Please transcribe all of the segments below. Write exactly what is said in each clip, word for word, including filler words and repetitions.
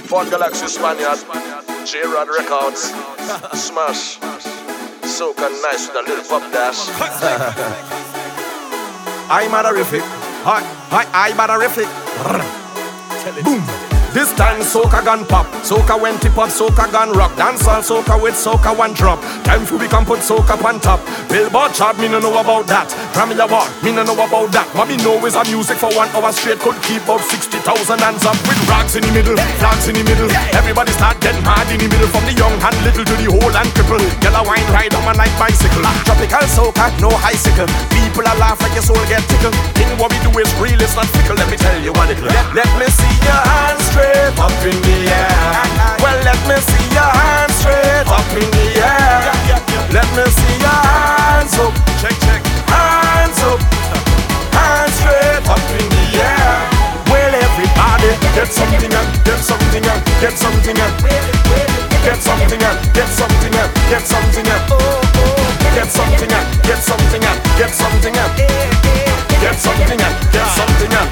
Ford Galaxy Spaniard, J-Rod Records, Smash, Soca nice with a little pop dash. I'm horrific, hi, hi, I'm horrific. Boom. This time soca gun pop, soca when tip up, soca gun rock. Dancehall soca with soca one drop. Time for we can put soca on top. Billboard chart, me no know about that. Grammy Award, me no know about that. What me know is a music for one hour straight could keep out sixty thousand hands up. With rocks in the middle, flags in the middle. Everybody start getting mad in the middle. From the young and little to the old and cripple. Yellow wine ride on my night bicycle. Tropical soca, no icicle. People are laugh like your soul get tickled. Thing what we do is real, it's not fickle. Let me tell you what it is. Let, let me see your hands straight up in the air. Well, let me see your hands straight up in the air. Let me see your hands up. Check, check. Hands up. Hands straight up in the air. Well, everybody get something up, get something up, get something up. Get something up, get something up, get something up. Get something up, get something up, get something up. Get something up, get something up.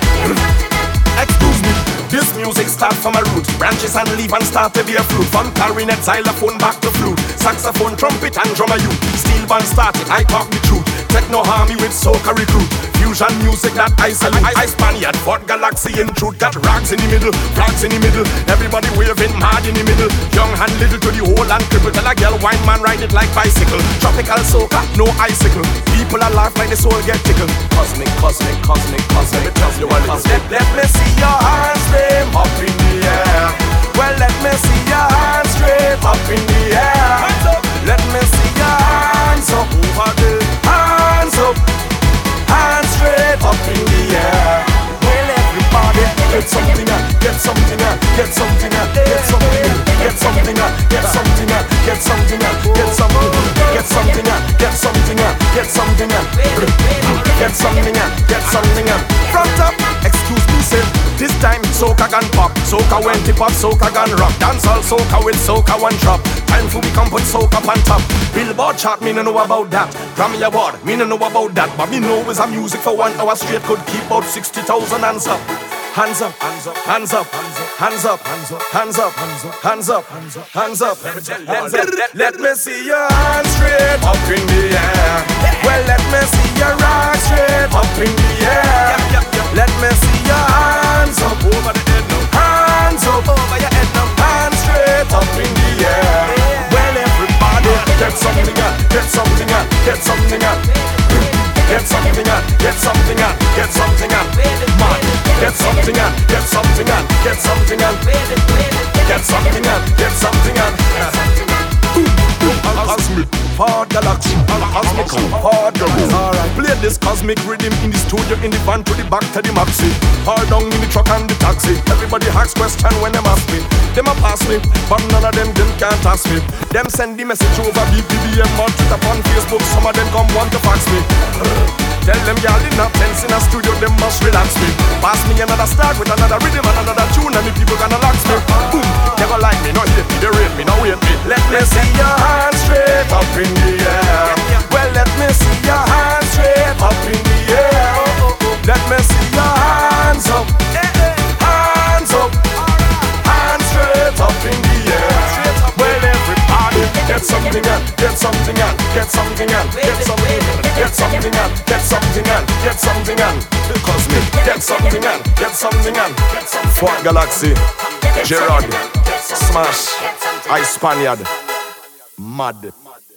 Excuse me. This music starts from a root. Branches and leaf and start to be a fruit. From clarinet, xylophone, back to flute. Saxophone, trumpet and drummer you. Steel band started, I talk the truth. Techno harmony with soca recruit. Fusion music that I salute. I Spaniard, Ford Galaxy in truth. Got rocks in the middle, flags in the middle. Everybody waving mad in the middle. Young and little to the whole and cripple. Tell a girl wine man ride it like bicycle. Tropical soca, no icicle. People are laugh like the soul get tickled. Cosmic, cosmic, cosmic, cosmic. Let, let me see your hands up in the air. Well, let me see your hands straight up in the air. Let me see your hands up over there. Hands up, hands straight up in the air. Well, everybody get something up, get something up, get something up, get something up, get something up, get something up, get something up, get something up, get something up, get something up, get something up, get something up, get something up. From top, excuse me, sir. This time soca gun pop, soca when tip up, soca gun rock. Dancehall soca with soca one drop. Time for we can put soca on top. Billboard chart, me no know about that. Grammy Award, me no know about that. But me know is a music for one hour straight could keep out sixty thousand hands up. Hands up, hands up, hands up, hands up, hands up, hands up, hands up. Let, let me see your hands straight up in the air. Well, let me see your rock straight up in the air. Let me see your hands up over the head now. Hands up over your head now. Hands straight up in the air. Well, everybody get something up, get something up, get something up. Get something up, get something up, get something up. Man, get something up, get something up, get something up. Get something up, get something up. Cosmic, Ford Galaxy, Cosmic, Ford Galaxy. Alright, play this cosmic rhythm in the studio, in the van, to the back, to the maxi. Hard down in the truck and the taxi. Everybody asks question when them ask me. Them a pass me, but none of them, them can't ask me. Them send the message over B B B M or Twitter on Facebook. Some of them come want to fax me. Tell them y'all in a tense in a studio, them must relax me. Pass me another start with another rhythm and another tune, and the people gonna lax me. Boom, they gon' like me, not hate me, they rate me, now wait me. Let me see your hands straight up in the air. Well, let me see your hands straight up in the air. Let me see your hands up, hands up, hands straight up in the air. Well, everybody get something up, get something up, get something up, get something up, get something up, get something up, get something up. Cosmic, get something up, get something up. Ford Galaxy, J-Rod, Smash, I Spaniard, Mad.